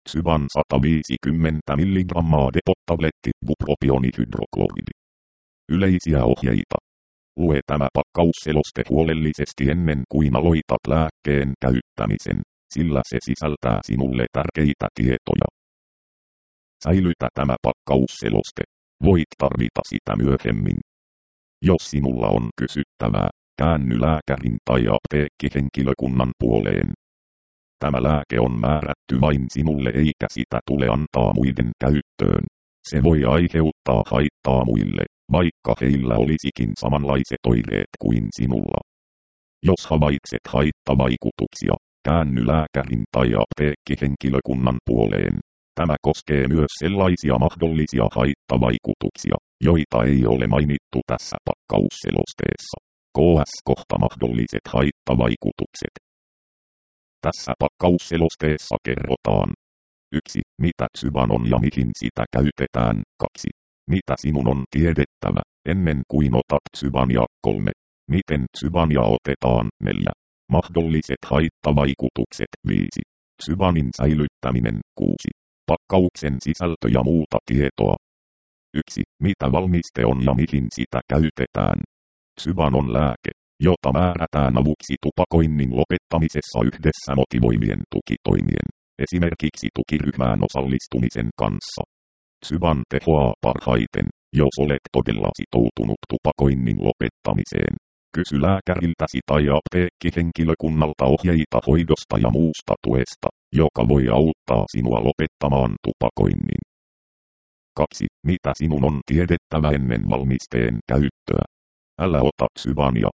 Xyban 150 mg depot-tabletti bupropionihdrokloridi. Yleisiä ohjeita. Lue tämä pakkausseloste huolellisesti ennen kuin aloitat lääkkeen käyttämisen, sillä se sisältää sinulle tärkeitä tietoja. Säilytä tämä pakkausseloste. Voit tarvita sitä myöhemmin. Jos sinulla on kysyttävää, käänny lääkärin tai apteekkihenkilökunnan puoleen. Tämä lääke on määrätty vain sinulle eikä sitä tule antaa muiden käyttöön. Se voi aiheuttaa haittaa muille, vaikka heillä olisikin samanlaiset oireet kuin sinulla. Jos havaitset haittavaikutuksia, käänny lääkärin tai apteekkihenkilökunnan puoleen. Tämä koskee myös sellaisia mahdollisia haittavaikutuksia, joita ei ole mainittu tässä pakkausselosteessa. KS-kohta mahdolliset haittavaikutukset. Tässä pakkausselosteessa kerrotaan 1. Mitä Xyban on ja mihin sitä käytetään. 2. Mitä sinun on tiedettävä, ennen kuin otat Xybania. 3. Miten Xybania otetaan. 4. Mahdolliset haittavaikutukset. 5. Xybanin säilyttäminen. 6. Pakkauksen sisältö ja muuta tietoa. 1. Mitä valmiste on ja mihin sitä käytetään. Xyban on lääke, jota määrätään avuksi tupakoinnin lopettamisessa yhdessä motivoivien tukitoimien, esimerkiksi tukiryhmään osallistumisen kanssa. Xyban tehoaa parhaiten, jos olet todella sitoutunut tupakoinnin lopettamiseen. Kysy lääkäriltäsi tai apteekkihenkilökunnalta ohjeita hoidosta ja muusta tuesta, joka voi auttaa sinua lopettamaan tupakoinnin. 2. Mitä sinun on tiedettävä ennen valmisteen käyttöä? Älä ota Xybania.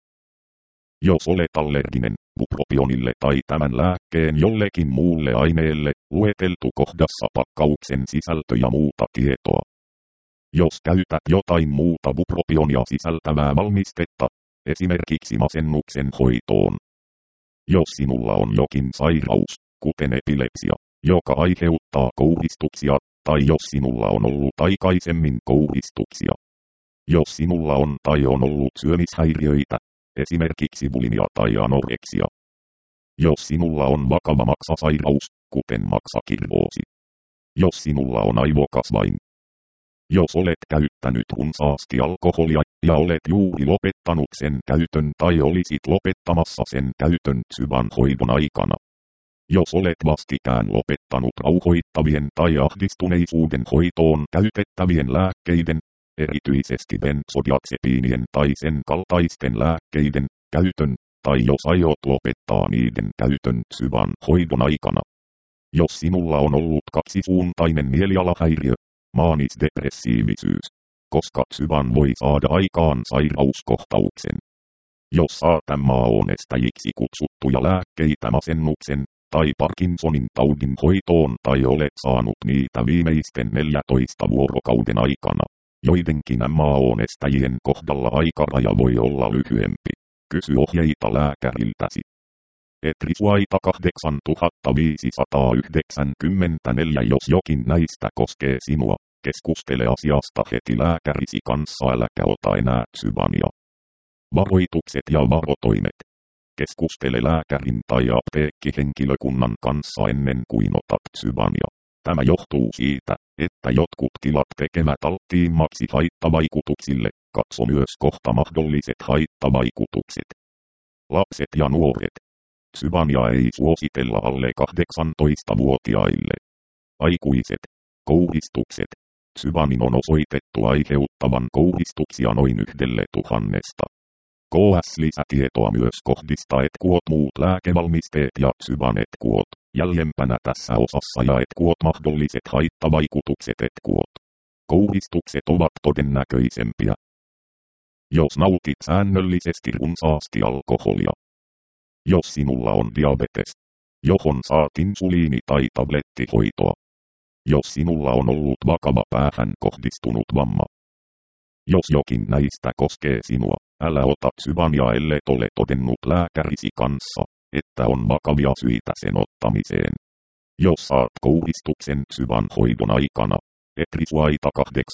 Jos olet allerginen bupropionille tai tämän lääkkeen jollekin muulle aineelle, lueteltu kohdassa pakkauksen sisältö ja muuta tietoa. Jos käytät jotain muuta bupropionia sisältävää valmistetta, esimerkiksi masennuksen hoitoon. Jos sinulla on jokin sairaus, kuten epilepsia, joka aiheuttaa kouristuksia, tai jos sinulla on ollut aikaisemmin kouristuksia. Jos sinulla on tai on ollut syömishäiriöitä, esimerkiksi bulimia tai anoreksia. Jos sinulla on vakava maksasairaus, kuten maksakirroosi. Jos sinulla on aivokasvain. Jos olet käyttänyt runsaasti alkoholia ja olet juuri lopettanut sen käytön tai olisit lopettamassa sen käytön Xyban hoidon aikana. Jos olet vastikään lopettanut rauhoittavien tai ahdistuneisuuden hoitoon käytettävien lääkkeiden, erityisesti benzodiazepiinien tai sen kaltaisten lääkkeiden käytön, tai jos aiot lopettaa niiden käytön Xyban hoidon aikana. Jos sinulla on ollut kaksisuuntainen mielialahäiriö, maanisdepressiivisyys, koska Xyban voi saada aikaan sairauskohtauksen. Jos saat MAO-nestäjiksi kutsuttuja lääkkeitä masennuksen tai Parkinsonin taudin hoitoon tai olet saanut niitä viimeisten 14 vuorokauden aikana, joidenkin MAO-nestäjien kohdalla aikaraja voi olla lyhyempi. Kysy ohjeita lääkäriltäsi. Etrisuaita 8594. Jos jokin näistä koskee sinua, keskustele asiasta heti lääkärisi kanssa, äläkä ota enää Xybania. Varoitukset ja varotoimet. Keskustele lääkärin tai apteekkihenkilökunnan kanssa ennen kuin otat Xybania. Tämä johtuu siitä, että jotkut tilat tekevät alttiimmaksi haittavaikutuksille. Katso myös kohta mahdolliset haittavaikutukset. Lapset ja nuoret. Xybania ei suositella alle 18-vuotiaille. Aikuiset. Kouristukset. Xybanin on osoitettu aiheuttavan kouristuksia noin 1,000. KS-lisätietoa myös kohdista etkuot muut lääkevalmisteet ja Xyban etkuot. Jäljempänä tässä osassa ja etkuot mahdolliset haittavaikutukset etkuot. Kouristukset ovat todennäköisempiä. Jos nautit säännöllisesti runsaasti alkoholia. Jos sinulla on diabetes, johon saat insuliini- tai tablettihoitoa. Jos sinulla on ollut vakava päähän kohdistunut vamma. Jos jokin näistä koskee sinua, älä ota Xybania ellet ole todennut lääkärisi kanssa, että on vakavia syitä sen ottamiseen. Jos saat kouristuksen Xyban hoidon aikana, Etrisuaita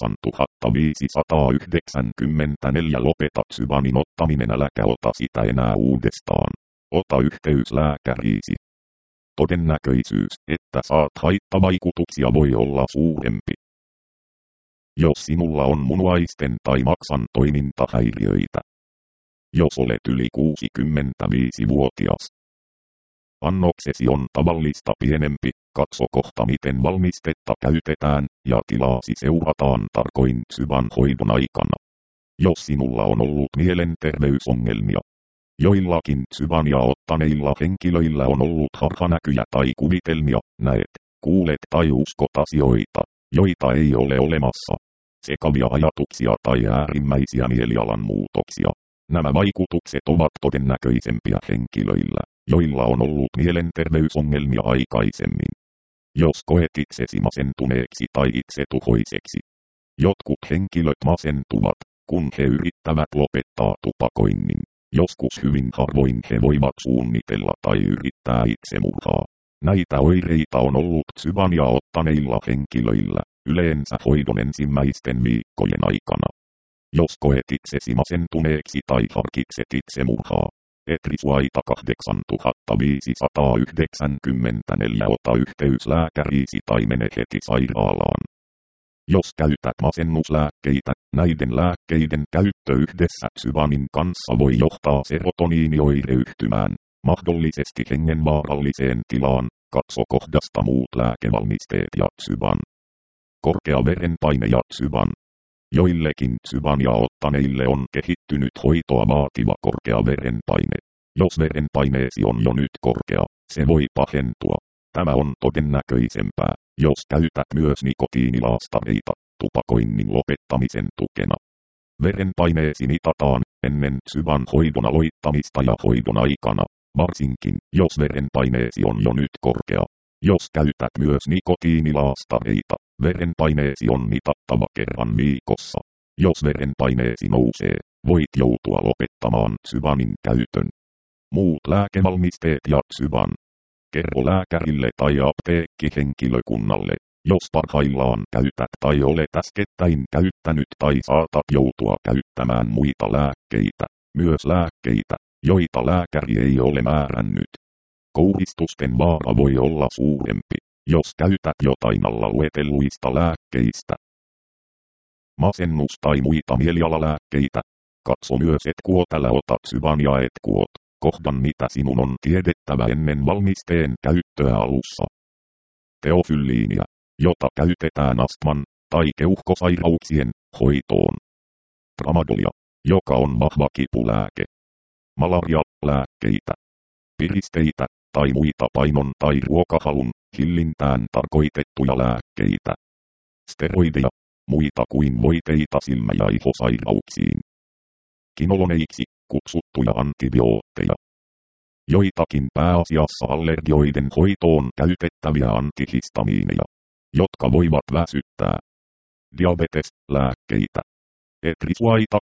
8594. Lopeta Xybanin ottaminen, äläkä ota sitä enää uudestaan. Ota yhteys lääkäriisi. todennäköisyys, että saat haittavaikutuksia voi olla suurempi. Jos sinulla on munuaisten tai maksan toimintahäiriöitä. Jos olet yli 65-vuotias. Annoksesi on tavallista pienempi, katso kohta miten valmistetta käytetään ja tilaasi seurataan tarkoin syvän hoidon aikana. Jos sinulla on ollut mielenterveysongelmia. Joillakin syväniä ottaneilla henkilöillä on ollut harhanäkyjä tai kuvitelmia, näet, kuulet tai uskot asioita, joita ei ole olemassa. Sekavia ajatuksia tai äärimmäisiä mielialan muutoksia. Nämä vaikutukset ovat todennäköisempiä henkilöillä, joilla on ollut mielenterveysongelmia aikaisemmin. Jos koet itsesi masentuneeksi tai itsetuhoiseksi. Jotkut henkilöt masentuvat, kun he yrittävät lopettaa tupakoinnin. Joskus hyvin harvoin he voivat suunnitella tai yrittää itsemurhaa. Näitä oireita on ollut syväniä ottaneilla henkilöillä, yleensä hoidon ensimmäisten viikkojen aikana. Jos koet itsesi masentuneeksi tai harkitset itsemurhaa, Etrisuaita 8594 ota yhteys lääkäriisi tai mene heti sairaalaan. Jos käytät masennuslääkkeitä, näiden lääkkeiden käyttö yhdessä Xyvanin kanssa voi johtaa serotoniinioireyhtymään, mahdollisesti hengenvaaralliseen tilaan, katso kohdasta muut lääkevalmisteet ja Xyvan. Korkea verenpaine ja Xyvan. Joillekin Xyvania ottaneille on kehittynyt hoitoa vaativa korkea verenpaine. Jos verenpaineesi on jo nyt korkea, se voi pahentua. Tämä on todennäköisempää, jos käytät myös nikotiinilaastareita tupakoinnin lopettamisen tukena. Verenpaineesi mitataan ennen Xyvan hoidon aloittamista ja hoidon aikana, varsinkin jos verenpaineesi on jo nyt korkea. Jos käytät myös nikotiinilaastareita, verenpaineesi on mitattava kerran viikossa. Jos verenpaineesi nousee, voit joutua lopettamaan Xyvanin käytön. Muut lääkevalmisteet ja Xyvan. Kerro lääkärille tai apteekkihenkilökunnalle, jos parhaillaan käytät tai olet äskettäin käyttänyt tai saatat joutua käyttämään muita lääkkeitä, myös lääkkeitä, joita lääkäri ei ole määrännyt. Kouristusten vaara voi olla suurempi, jos käytät jotain alla luetelluista lääkkeistä. Masennus tai muita mielialalääkkeitä. Katso myös etkuot, älä ota Xyvania etkuot. Kohdan mitä sinun on tiedettävä ennen valmisteen käyttöä alussa. Teofylliinia, jota käytetään astman tai keuhkosairauksien hoitoon. Tramadolia, joka on vahva kipulääke. Malaria-lääkkeitä. Piristeitä tai muita painon tai ruokahalun hillintään tarkoitettuja lääkkeitä. Steroideja, muita kuin voiteita silmä- ja ihosairauksiin. Kinoloneiksi kutsuttuja antibiootteja. Joitakin pääasiassa allergioiden hoitoon käytettäviä antihistamiineja, jotka voivat väsyttää. Diabeteslääkkeitä. Etrisuaita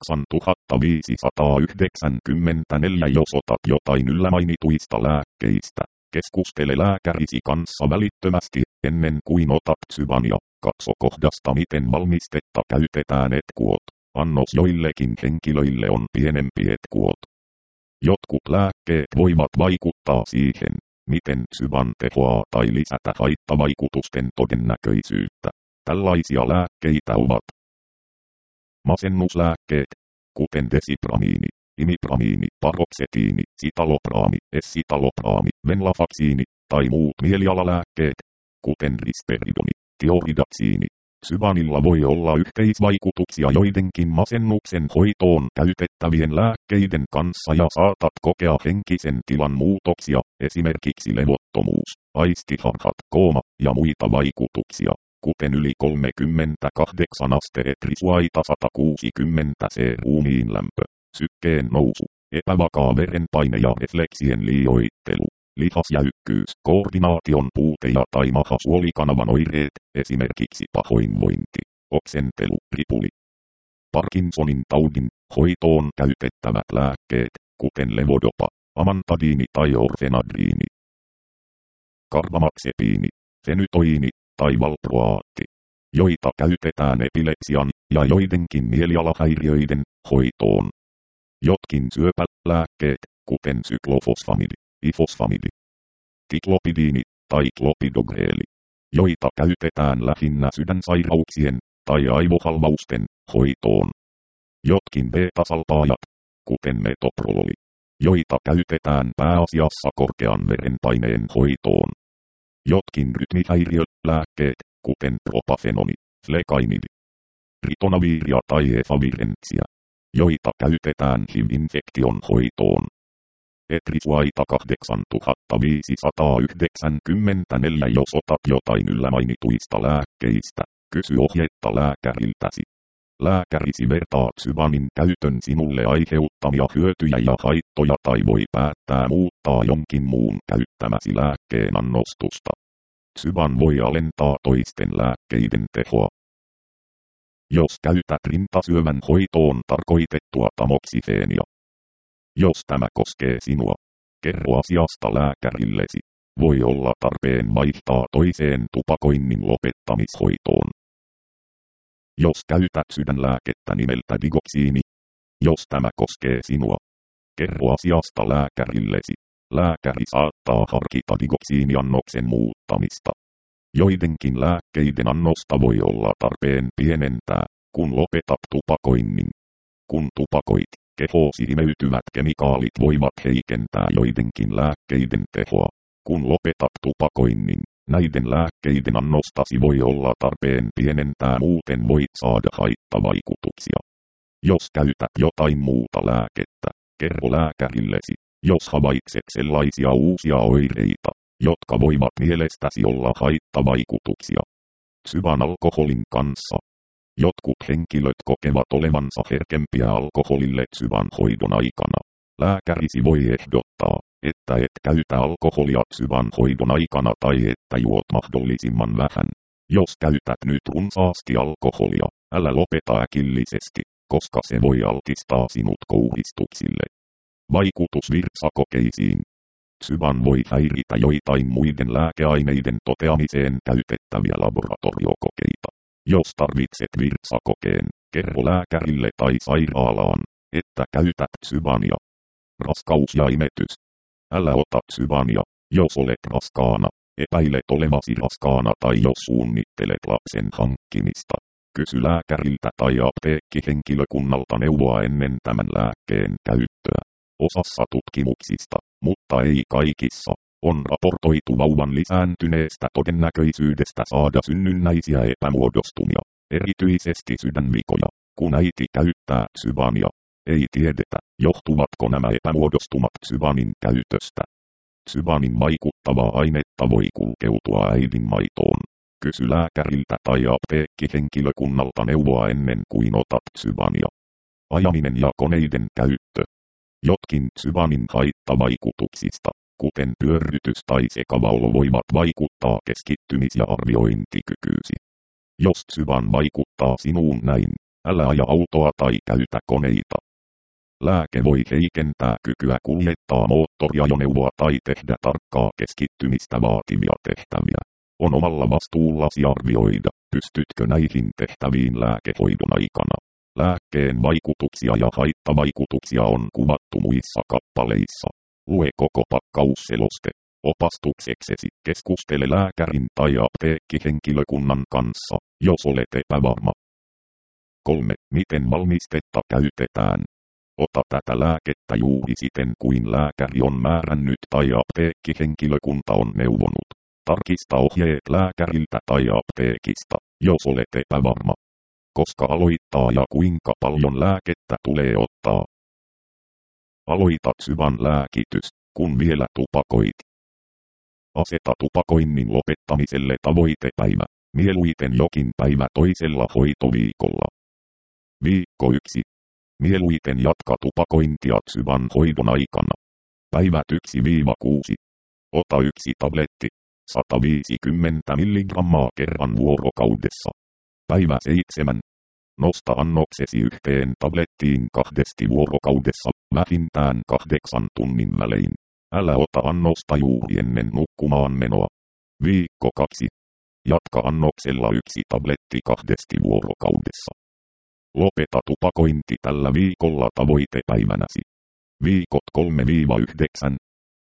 8594 jos otat jotain yllämainituista lääkkeistä. Keskustele lääkärisi kanssa välittömästi ennen kuin otat Xyvania. Katso kohdasta miten valmistetta käytetään etkuot. Annos joillekin henkilöille on pienempi etkuot. Jotkut lääkkeet voivat vaikuttaa siihen, miten Xyvan tehoaa tai lisätä haittavaikutusten todennäköisyyttä. Tällaisia lääkkeitä ovat masennuslääkkeet, kuten desipramiini, imipramiini, paroksetiini, sitalopraami, essitalopraami, venlafaksiini tai muut mielialalääkkeet, kuten risperidoni, tioridaksiini. Xyvanilla voi olla yhteisvaikutuksia joidenkin masennuksen hoitoon käytettävien lääkkeiden kanssa ja saatat kokea henkisen tilan muutoksia, esimerkiksi levottomuus, aistiharhat, kooma ja muita vaikutuksia, kuten yli 38 aste Etrisuaita 160 C ruumiinlämpö, sykkeen nousu, epävakaa verenpaine ja refleksien liioittelu. Lihasjäykkyys, koordinaation puute ja tai mahasuolikanavan oireet, esimerkiksi pahoinvointi, oksentelu, ripuli. Parkinsonin taudin hoitoon käytettävät lääkkeet, kuten levodopa, amantadiini tai orfenadriini. Karbamaxepiini, fenytoiini tai valproaatti, joita käytetään epilepsian ja joidenkin mielialahäiriöiden hoitoon. Jotkin syöpälääkkeet, kuten syklofosfamidi, ifosfamidi, tiklopidiini tai klopidogreeli, joita käytetään lähinnä sydänsairauksien tai aivohalvausten hoitoon. Jotkin beta-salpaajat, kuten metoprololi, joita käytetään pääasiassa korkean verenpaineen hoitoon. Jotkin rytmihäiriölääkkeet, kuten propafenoni, flekainidi, ritonaviria tai efavirentsia, joita käytetään HIV-infektion hoitoon. Etrisuaita 8594. Jos otat jotain yllämainituista lääkkeistä, kysy ohjetta lääkäriltäsi. Lääkärisi vertaa Zyvanin käytön sinulle aiheuttamia hyötyjä ja haittoja tai voi päättää muuttaa jonkin muun käyttämäsi lääkkeen annostusta. Zyvan voi alentaa toisten lääkkeiden tehoa. Jos käytät rintasyövän hoitoon tarkoitettua tamoksifeenia. Jos tämä koskee sinua, kerro asiasta lääkärillesi. Voi olla tarpeen vaihtaa toiseen tupakoinnin lopettamishoitoon. Jos käytät sydänlääkettä nimeltä digoksiini. Jos tämä koskee sinua, kerro asiasta lääkärillesi. Lääkäri saattaa harkita digoksiiniannoksen muuttamista. Joidenkin lääkkeiden annosta voi olla tarpeen pienentää, kun lopetat tupakoinnin. Kun tupakoit, kehoosi imeytyvät kemikaalit voivat heikentää joidenkin lääkkeiden tehoa. Kun lopetat tupakoinnin, näiden lääkkeiden annostasi voi olla tarpeen pienentää, muuten voit saada haittavaikutuksia. Jos käytät jotain muuta lääkettä, kerro lääkärillesi, jos havaitset sellaisia uusia oireita, jotka voivat mielestäsi olla haittavaikutuksia. Zyvan alkoholin kanssa. Jotkut henkilöt kokevat olevansa herkempiä alkoholille Zyvan hoidon aikana. Lääkärisi voi ehdottaa, että et käytä alkoholia Zyvan hoidon aikana tai että juot mahdollisimman vähän. Jos käytät nyt runsaasti alkoholia, älä lopeta äkillisesti, koska se voi altistaa sinut kouhistuksille. Vaikutus virtsakokeisiin. Zyvan voi häiritä joitain muiden lääkeaineiden toteamiseen käytettäviä laboratoriokokeita. Jos tarvitset virtsakokeen, kerro lääkärille tai sairaalaan, että käytät Zyvania. Raskaus ja imetys. Älä ota Zyvania, jos olet raskaana, epäilet olevasi raskaana tai jos suunnittelet lapsen hankkimista. Kysy lääkäriltä tai apteekkihenkilökunnalta neuvoa ennen tämän lääkkeen käyttöä. Osassa tutkimuksista, mutta ei kaikissa, on raportoitu vauvan lisääntyneestä todennäköisyydestä saada synnynnäisiä epämuodostumia, erityisesti sydänvikoja, kun äiti käyttää Zyvania. Ei tiedetä, johtuvatko nämä epämuodostumat Zyvanin käytöstä. Zyvanin vaikuttavaa ainetta voi kulkeutua äidinmaitoon. Kysy lääkäriltä tai apteekkihenkilökunnalta neuvoa ennen kuin otat Zyvania. Ajaminen ja koneiden käyttö. Jotkin Zyvanin haittavaikutuksista, kuten pyörrytys tai sekava olo, voivat vaikuttaa keskittymis- ja arviointikykyysi. Jos Zyvan vaikuttaa sinuun näin, älä aja autoa tai käytä koneita. Lääke voi heikentää kykyä kuljettaa moottoriajoneuvoa tai tehdä tarkkaa keskittymistä vaativia tehtäviä. On omalla vastuullasi arvioida, pystytkö näihin tehtäviin lääkehoidon aikana. Lääkkeen vaikutuksia ja haittavaikutuksia on kuvattu muissa kappaleissa. Lue koko pakkausseloste. Opastukseksesi keskustele lääkärin tai apteekkihenkilökunnan kanssa, jos olet epävarma. 3. Miten valmistetta käytetään? Ota tätä lääkettä juuri siten kuin lääkäri on määrännyt tai apteekkihenkilökunta on neuvonut. Tarkista ohjeet lääkäriltä tai apteekista, jos olet epävarma. Koska aloittaa ja kuinka paljon lääkettä tulee ottaa. Aloita Zyvan lääkitys, kun vielä tupakoit. Aseta tupakoinnin lopettamiselle tavoitepäivä, mieluiten jokin päivä toisella hoitoviikolla. Viikko 1. Mieluiten jatka tupakointia Zyvan hoidon aikana. Päivät 1-6. Ota 1 tabletti, 150 mg kerran vuorokaudessa. Päivä 7. Nosta annoksesi 1 tablettiin 2 vuorokaudessa, vähintään 8 tunnin välein. Älä ota annosta juuri ennen nukkumaan menoa. Viikko 2. Jatka annoksella 1 tabletti 2 vuorokaudessa. Lopeta tupakointi tällä viikolla tavoitepäivänäsi. Viikot 3-9.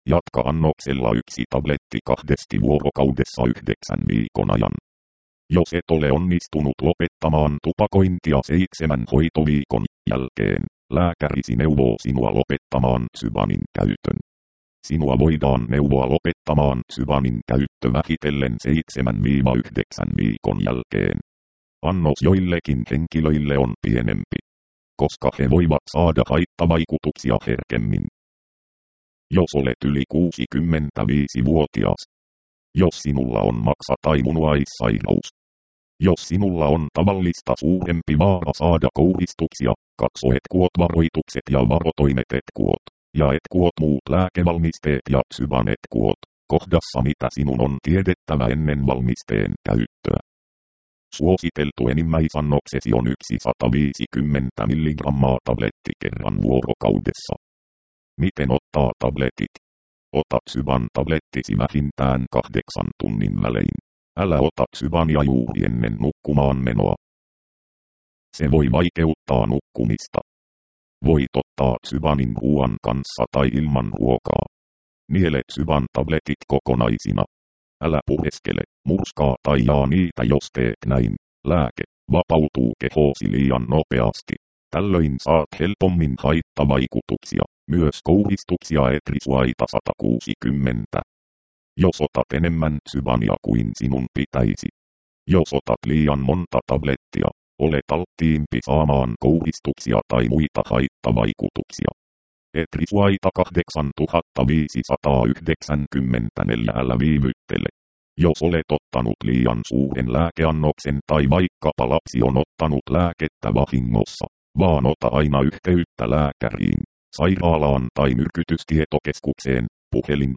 Jatka annoksella 1 tabletti 2 vuorokaudessa 9 viikon ajan. Jos et ole onnistunut lopettamaan tupakointia 7 hoitoviikon jälkeen, lääkärisi neuvoo sinua lopettamaan Zyvanin käytön. Sinua voidaan neuvoa lopettamaan Zyvanin käyttö vähitellen 7-9 viikon jälkeen. Annos joillekin henkilöille on pienempi, koska he voivat saada haittavaikutuksia herkemmin. Jos olet yli 65-vuotias. Jos sinulla on maksa- tai munuaissairaus. Jos sinulla on tavallista suurempi vaara saada kohdistuksia, katso etkuot-varoitukset ja varotoimet etkuot, ja etkuot muut lääkevalmisteet ja Zyvan etkuot, kohdassa mitä sinun on tiedettävä ennen valmisteen käyttöä. Suositeltu enimmäisannoksesi on 150 mg tabletti kerran vuorokaudessa. Miten ottaa tabletit? Ota Zyvan tablettisi vähintään 8 tunnin välein. Älä ota Zyvania juuri ennen nukkumaan menoa. Se voi vaikeuttaa nukkumista. Voit ottaa Zyvanin ruoan kanssa tai ilman ruokaa. Niele Zyvan tabletit kokonaisina. Älä pureskele, murskaa tai jaa niitä jos teet näin. Lääke vapautuu kehoosi liian nopeasti. Tällöin saat helpommin haittavaikutuksia, myös kohdistuksia etrisuaita 160. Jos otat enemmän Zyvania kuin sinun pitäisi. Jos otat liian monta tablettia, olet alttiimpi saamaan kohdistuksia tai muita haittavaikutuksia. Etrisuaita 8594 älä viivyttele. Jos olet ottanut liian suuren lääkeannoksen tai vaikkapa lapsi on ottanut lääkettä vahingossa, vaan ota aina yhteyttä lääkäriin, sairaalaan tai myrkytystietokeskukseen, puhelin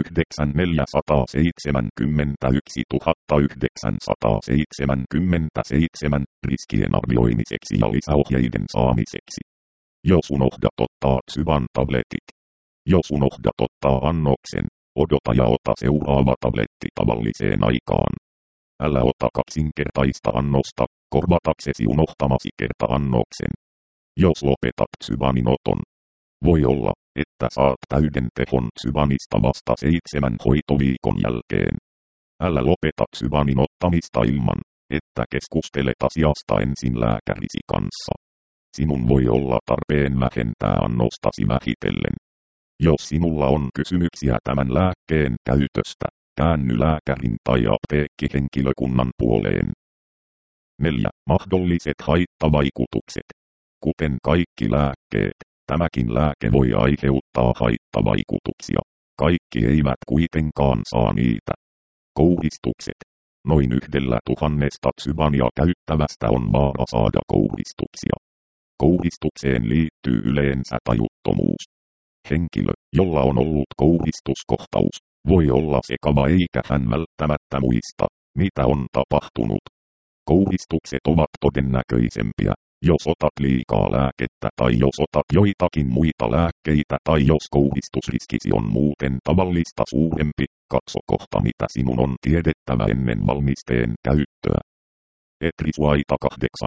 09471 riskien arvioimiseksi ja lisäohjeiden saamiseksi. Jos unohdat ottaa Zyvan tabletit. Jos unohdat ottaa annoksen, odota ja ota seuraava tabletti tavalliseen aikaan. Älä ota kaksinkertaista annosta, korvataksesi unohtamasi kerta-annoksen. Jos lopetat Zyvanin oton, voi olla, että saat täyden tehon Zyvanista vasta 7 hoitoviikon jälkeen. Älä lopeta Zyvanin ottamista ilman, että keskustelet asiasta ensin lääkärisi kanssa. Sinun voi olla tarpeen vähentää annostasi vähitellen. Jos sinulla on kysymyksiä tämän lääkkeen käytöstä, käänny lääkärin tai apteekkihenkilökunnan puoleen. 4. Mahdolliset haittavaikutukset. Kuten kaikki lääkkeet, tämäkin lääke voi aiheuttaa haittavaikutuksia. Kaikki eivät kuitenkaan saa niitä. Kohdistukset. Noin 1,000 Zyvania käyttävästä on vaara saada kohdistuksia. Kohdistukseen liittyy yleensä tajuttomuus. Henkilö, jolla on ollut kohdistuskohtaus, voi olla sekava eikä hän välttämättä muista, mitä on tapahtunut. Kohdistukset ovat todennäköisempiä, jos otat liikaa lääkettä tai jos otat joitakin muita lääkkeitä tai jos kohdistusriskisi on muuten tavallista suurempi, katso kohta mitä sinun on tiedettävä ennen valmisteen käyttöä. Etrisuaita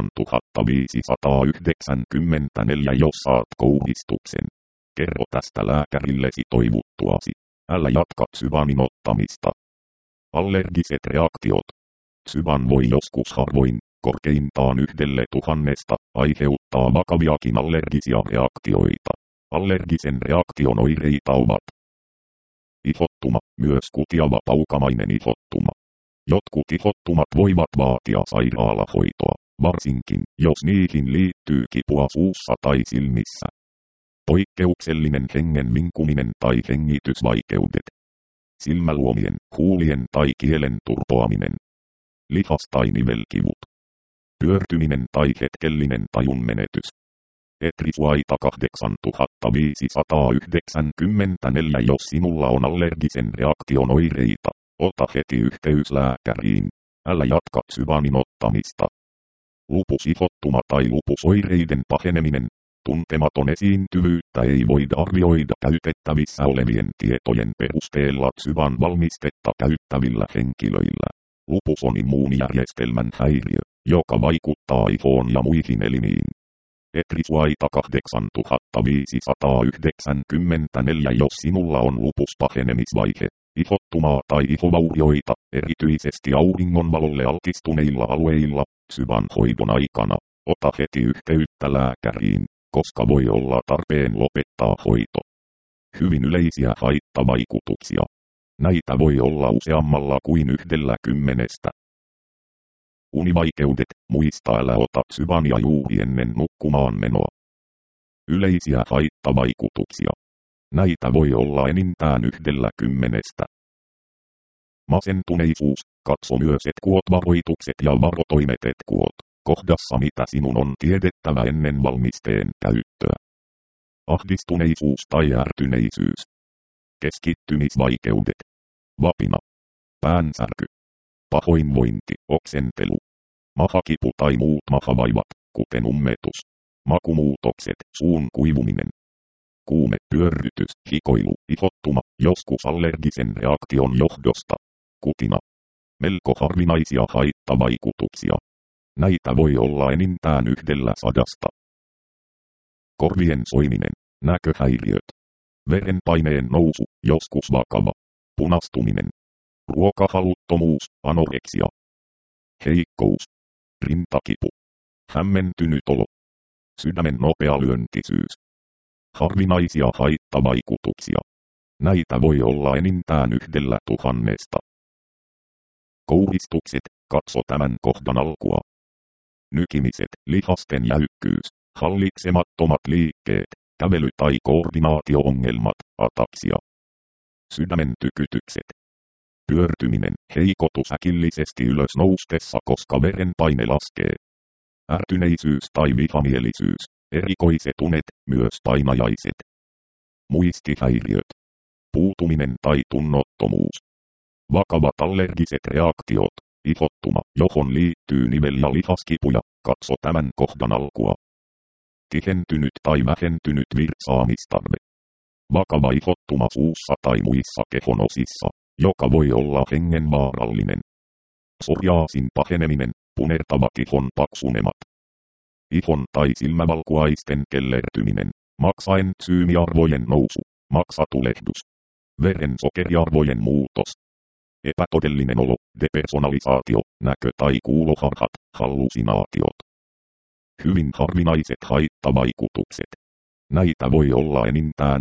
8594 jos saat kohdistuksen. Kerro tästä lääkärillesi toivuttuasi. Älä jatka Zyvanin ottamista. Allergiset reaktiot. Zyvan voi joskus harvoin, korkeintaan 1,000, aiheuttaa vakaviakin allergisia reaktioita. Allergisen reaktion oireita ovat ihottuma, myös kutiava paukamainen ihottuma. Jotkut ihottumat voivat vaatia sairaalahoitoa, varsinkin jos niihin liittyy kipua suussa tai silmissä. Poikkeuksellinen hengen vinkuminen tai hengitysvaikeudet. Silmäluomien, huulien tai kielen turpoaminen. Lihas- tai nivelkivut. Pyörtyminen tai hetkellinen tajunmenetys. Etrisuaita 8594 jos sinulla on allergisen reaktion oireita, ota heti yhteys lääkäriin. Älä jatka Zyvanin ottamista. Lupusihottuma tai lupusoireiden paheneminen. Tuntematon esiintyvyyttä ei voida arvioida käytettävissä olevien tietojen perusteella Zyvan valmistetta käyttävillä henkilöillä. Lupus on immuunijärjestelmän häiriö, joka vaikuttaa ihoon ja muihin elimiin. Etrisuaita 8594. Jos sinulla on lupus pahenemisvaihe, ihottumaa tai ihovaurioita, erityisesti auringonvalolle altistuneilla alueilla, syvän hoidon aikana, ota heti yhteyttä lääkäriin, koska voi olla tarpeen lopettaa hoito. Hyvin yleisiä haittavaikutuksia. Näitä voi olla useammalla kuin 10. Univaikeudet, muista älä ota syvania juuri ennen nukkumaan menoa. Yleisiä haittavaikutuksia. Näitä voi olla enintään 10. Masentuneisuus, katso myös ETKuot-varoitukset ja varotoimet ETKuot, kohdassa mitä sinun on tiedettävä ennen valmisteen käyttöä. Ahdistuneisuus tai ärtyneisyys. Keskittymisvaikeudet. Vapina. Päänsärky. Pahoinvointi, oksentelu. Mahakipu tai muut mahavaivat, kuten ummetus. Makumuutokset, suun kuivuminen. Kuume, pyörrytys, hikoilu, ihottuma, joskus allergisen reaktion johdosta. Kutina. Melko harvinaisia haittavaikutuksia. Näitä voi olla enintään 100. Korvien soiminen, näköhäiriöt. Verenpaineen nousu, joskus vakava. Punastuminen. Ruokahaluttomuus, anoreksia. Heikkous. Rintakipu. Hämmentynyt olo. Sydämen nopea lyöntisyys. Harvinaisia haittavaikutuksia. Näitä voi olla enintään 1000. Kouristukset, katso tämän kohdan alkua. Nykimiset, lihasten jäykkyys, hallitsemattomat liikkeet, kävely- tai koordinaatio-ongelmat, ataksia. Sydämen tykytykset. Pyörtyminen, heikotus äkillisesti ylös noustessa, koska verenpaine laskee. Ärtyneisyys tai vihamielisyys, erikoiset unet, myös painajaiset. Muistihäiriöt. Puutuminen tai tunnottomuus. Vakavat allergiset reaktiot, ihottuma, johon liittyy nivel- ja lihaskipuja, katso tämän kohdan alkua. Tihentynyt tai vähentynyt virtsaamistarve. Vakava ihottuma suussa tai muissa kehon osissa, joka voi olla hengenvaarallinen. Psoriaasin paheneminen, punertavat ihon paksunemat. Ihon tai silmävalkuaisten kellertyminen, maksaentsyymiarvojen nousu, maksatulehdus. Verensokeriarvojen muutos. Epätodellinen olo, depersonalisaatio, näkö- tai kuuloharhat, hallusinaatiot. Hyvin harvinaiset haittavaikutukset. Näitä voi olla enintään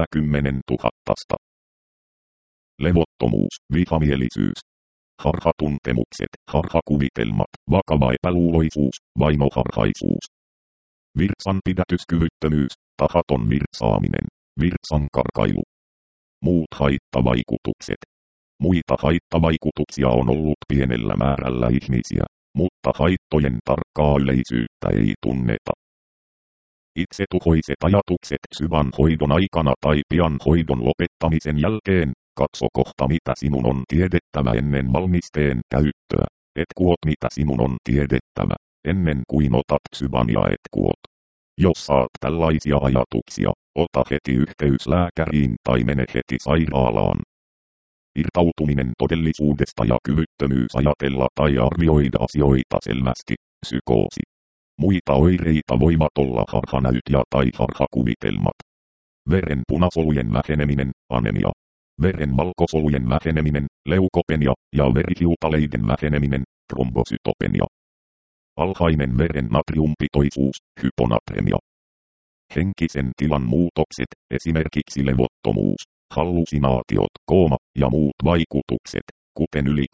10 000. Levottomuus, vihamielisyys. Harhatuntemukset, harhakuvitelmat, vakava epäluuloisuus, vainoharhaisuus. Virtsanpidätyskyvyttömyys, tahaton virtsaaminen, virtsankarkailu. Muut haittavaikutukset. Muita haittavaikutuksia on ollut pienellä määrällä ihmisiä, mutta haittojen tarkkaa yleisyyttä ei tunneta. Itsetuhoiset ajatukset syvän hoidon aikana tai pian hoidon lopettamisen jälkeen, katso kohta mitä sinun on tiedettävä ennen valmisteen käyttöä, ETKuot mitä sinun on tiedettävä, ennen kuin otat syvän ja ETKuot. Jos saat tällaisia ajatuksia, ota heti yhteys lääkäriin tai mene heti sairaalaan. Irtautuminen todellisuudesta ja kyvyttömyys ajatella tai arvioida asioita selvästi, psykoosi. Muita oireita voivat olla harhanäyt ja tai harhakuvitelmat. Veren punasolujen väheneminen, anemia. Veren valkosolujen väheneminen, leukopenia, ja verihiutaleiden väheneminen, trombosytopenia. Alhainen veren natriumpitoisuus, hyponatremia. Henkisen tilan muutokset, esimerkiksi levottomuus, hallusinaatiot, kooma ja muut vaikutukset, kuten yli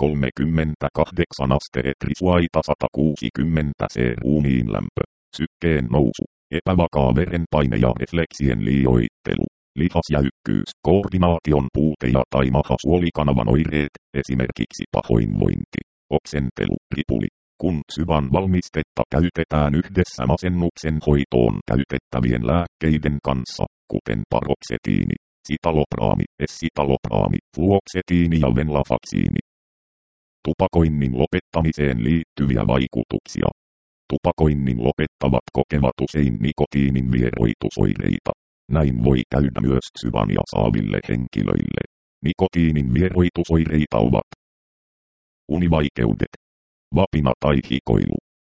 38 aste etrisuaita 160 C ruumiin lämpö, sykkeen nousu, epävakaa verenpaine ja refleksien liioittelu, lihasjäykkyys, koordinaation puute ja tai mahasuolikanavan oireet, esimerkiksi pahoinvointi, oksentelu, ripuli. Kun syvän valmistetta käytetään yhdessä masennuksen hoitoon käytettävien lääkkeiden kanssa, kuten paroksetiini, sitalopraami, essitalopraami, fluoksetiini ja venlafaksiini. Tupakoinnin lopettamiseen liittyviä vaikutuksia. Tupakoinnin lopettavat kokevat usein nikotiinin vieroitusoireita. Näin voi käydä myös syvän ja saaville henkilöille. Nikotiinin vieroitusoireita ovat univaikeudet, vapina tai hikoilu,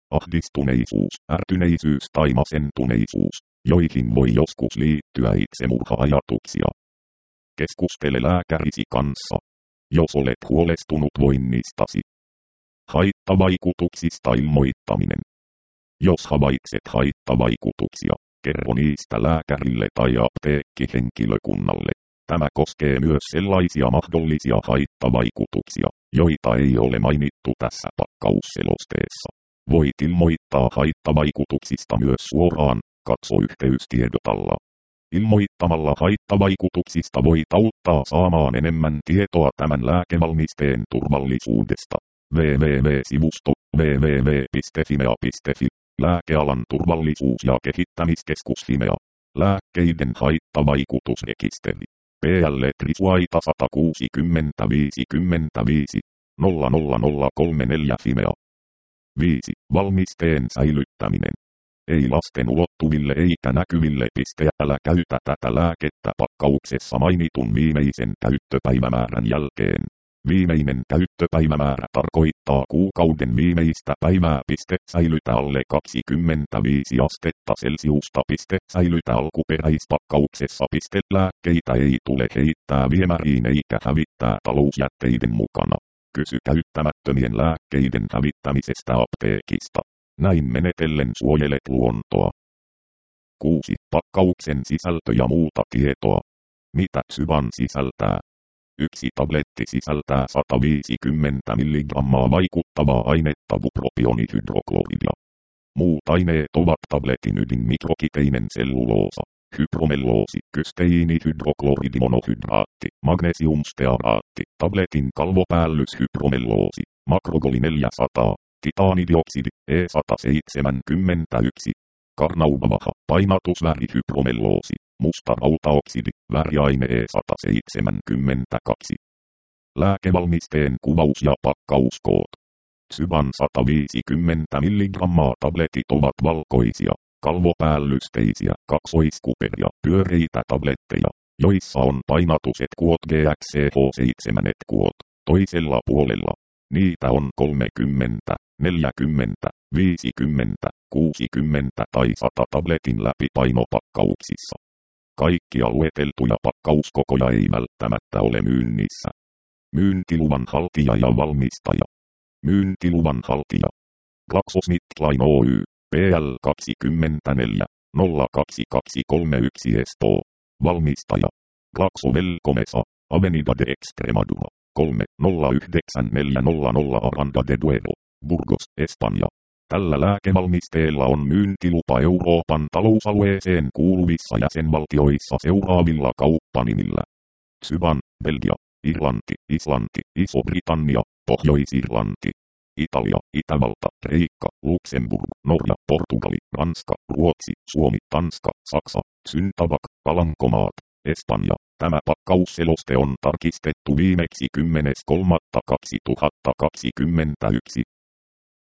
ahdistuneisuus, ärtyneisyys tai masentuneisuus, joihin voi joskus liittyä itsemurha-ajatuksia. Keskustele lääkärisi kanssa, jos olet huolestunut voinnistasi. Haittavaikutuksista ilmoittaminen. Jos havaitset haittavaikutuksia, kerro niistä lääkärille tai apteekkihenkilökunnalle. Tämä koskee myös sellaisia mahdollisia haittavaikutuksia, joita ei ole mainittu tässä pakkausselosteessa. Voit ilmoittaa haittavaikutuksista myös suoraan, katso yhteystiedot alla. Ilmoittamalla haittavaikutuksista voit auttaa saamaan enemmän tietoa tämän lääkevalmisteen turvallisuudesta. www.sivusto www.fimea.fi Lääkealan turvallisuus- ja kehittämiskeskus Fimea. Lääkkeiden haittavaikutusrekisteri. PL Trisuaita 160 55 00034 Fimea. 5. Valmisteen säilyttäminen. Ei lasten ulottuville eikä näkyville. Älä käytä tätä lääkettä pakkauksessa mainitun viimeisen käyttöpäivämäärän jälkeen. Viimeinen käyttöpäivämäärä tarkoittaa kuukauden viimeistä päivää. Säilytä alle 25 astetta Celsiusta. Säilytä alkuperäispakkauksessa. Lääkkeitä ei tule heittää viemäriin eikä hävittää talousjätteiden mukana. Kysy käyttämättömien lääkkeiden hävittämisestä apteekista. Näin menetellen suojelet luontoa. 6. Pakkauksen sisältö ja muuta tietoa. Mitä Zyban sisältää? Yksi tabletti sisältää 150 mg vaikuttavaa ainetta bupropionihydrokloridia. Muut aineet ovat tabletin ydinmikrokiteinen selluloosa, hypromelloosi, kysteiinihydrokloridimonhydraatti, magnesiumstearaatti, tabletin kalvopäällys hypromelloosi, makrogoli 400, titaanidioksidi, E171, karnaubavaha, painatusvärihypromelloosi, musta rautaoksidi, väriaine E172. Lääkevalmisteen kuvaus ja pakkauskoot. Zyban 150 mg tabletit ovat valkoisia, kalvopäällysteisiä, kaksoiskuperia, pyöreitä tabletteja, joissa on painatusetkuot GXCH7 etkuot. Toisella puolella niitä on 30, 40, 50, 60 tai 100 tabletin läpipainopakkauksissa. Kaikkia lueteltuja pakkauskokoja ei välttämättä ole myynnissä. Myyntiluvan haltija ja valmistaja. Myyntiluvan haltija. GlaxoSmithKline Oy, PL 24 02231 Espoo. Valmistaja. Glaxo Velcomesa, Avenida de Extremadura, 3 09400 Aranda de Duero, Burgos, Espanja. Tällä lääkevalmisteella on myyntilupa Euroopan talousalueeseen kuuluvissa jäsenvaltioissa seuraavilla kauppanimillä. Zyban, Belgia, Irlanti, Islanti, Iso-Britannia, Pohjois-Irlanti, Italia, Itävalta, Kreikka, Luxemburg, Norja, Portugali, Ranska, Ruotsi, Suomi, Tanska, Saksa, Syntavak, Alankomaat, Espanja. Tämä pakkausseloste on tarkistettu viimeksi 10.3.2021.